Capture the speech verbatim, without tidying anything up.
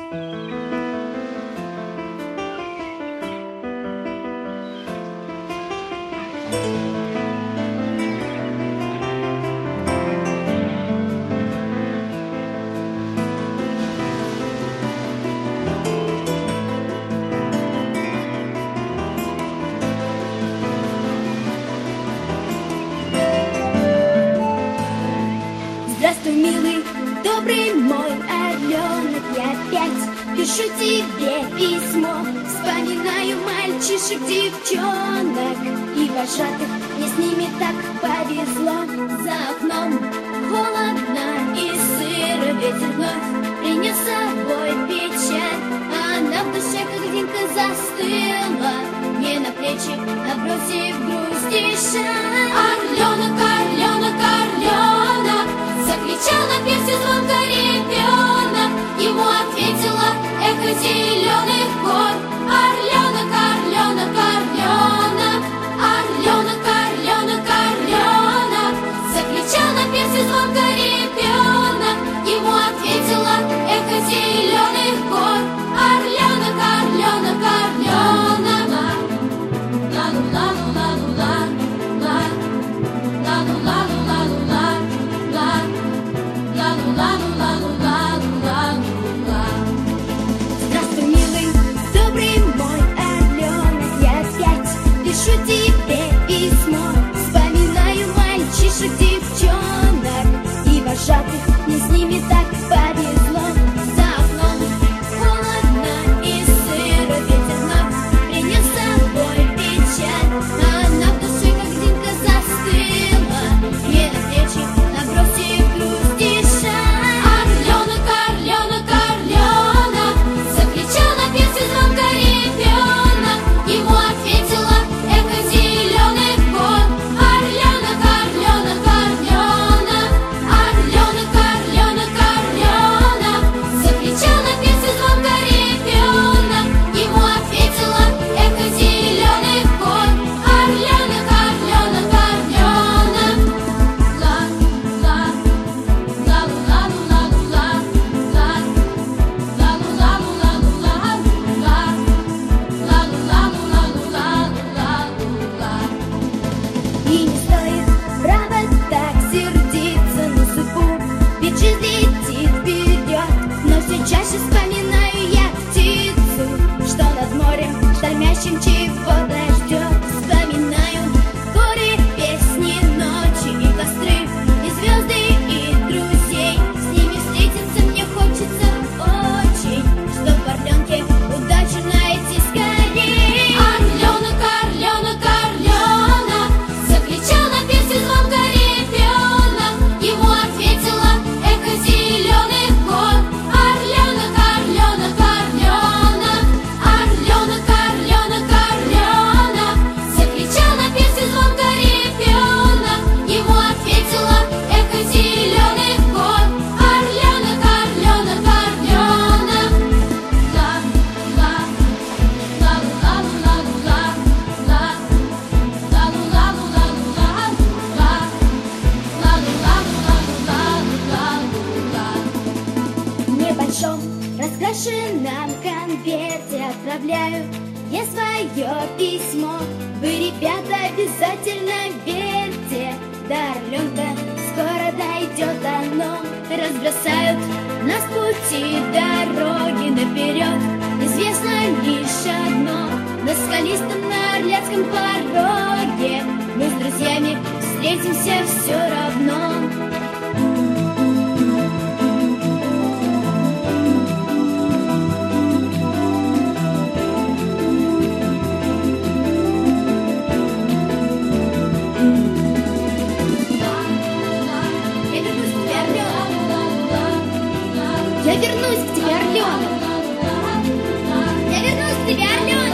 Здравствуй, милый, добрый мой орленок, я опять пишу тебе письмо. Вспоминаю мальчишек, девчонок и вожатых, мне с ними так повезло. За окном холодно и сыро, ветер вновь принес с собой печаль. Она в душе, как дымка, застыла, мне на плечи набросив грусть и шаль. Орленок, орленок, орленок, закричал на певце звонко ребенок. Ему ответила эхо зеленых гор. Орленок, орленок, орленок, орленок, орленок, орленок, закричал на певце звонко ребенок. Ему ответила эхо зеленых гор. Орленок, орленок, орленок, ла-ла-ла-ла-ла-ла, ла-ла-ла-ла-ла-ла, ла-ла-ла-ла-ла-ла. Здравствуй, милый, добрый мой орленок, я опять пишу тебе письмо. Вспоминаю мальчишек, девчонок и вожатых, мне с ними так повезло. За окном холодно и сыро, ветер вновь принес с собой печаль. Она в душе, как дымка, застыла, мне на плечи набросив грусть и шаль. Орленок, орленок, орленок, закричал на певце звонко ребенок. Ему ответила эхо зеленых гор. Орленок, орленок, орленок, орленок, орленок, орленок, закричал на певце звонко ребенок. Ему ответила эхо зеленых гор. Орленок, орленок, орленок, ла-ла, ла-ла-ла-ла-ла, ла-ла-ла-ла-ла-ла. И не стоит, право, так сердиться на судьбу, ведь жизнь летит вперед. Но все чаще вспоминаю я птицу, что над морем штормящим чего-то ждет. Вспоминаю горы, песни, ночи и костры, и звезды, и друзей. С ними встретиться мне хочется очень, чтоб в орленке удачу найти скорей. Орленок, орленок, орленок, закричал на певце звонко ребенок. Ему ответила эхо зеленых гор. Орленок, орленок, орленок, орленок, орленок, орленок, закричал на певце звонко ребенок. Ему ответила эхо зеленых гор. Орленок, орленок, орленок, ла-ла, ла-ла-ла-ла-ла, ла-ла-ла-ла-ла-ла, ла-ла-ла-ла-ла-ла. В небольшом раскрашенном конверте отправляю я свое письмо. Вы, ребята, обязательно верьте, до орленка скоро дойдет оно. Разбросают нас пути, дороги наперед, известно лишь одно: на скалистом, на Орляцком пороге мы с друзьями встретимся все равно. Я вернусь к тебе, орленок. Я вернусь к тебе, орленок.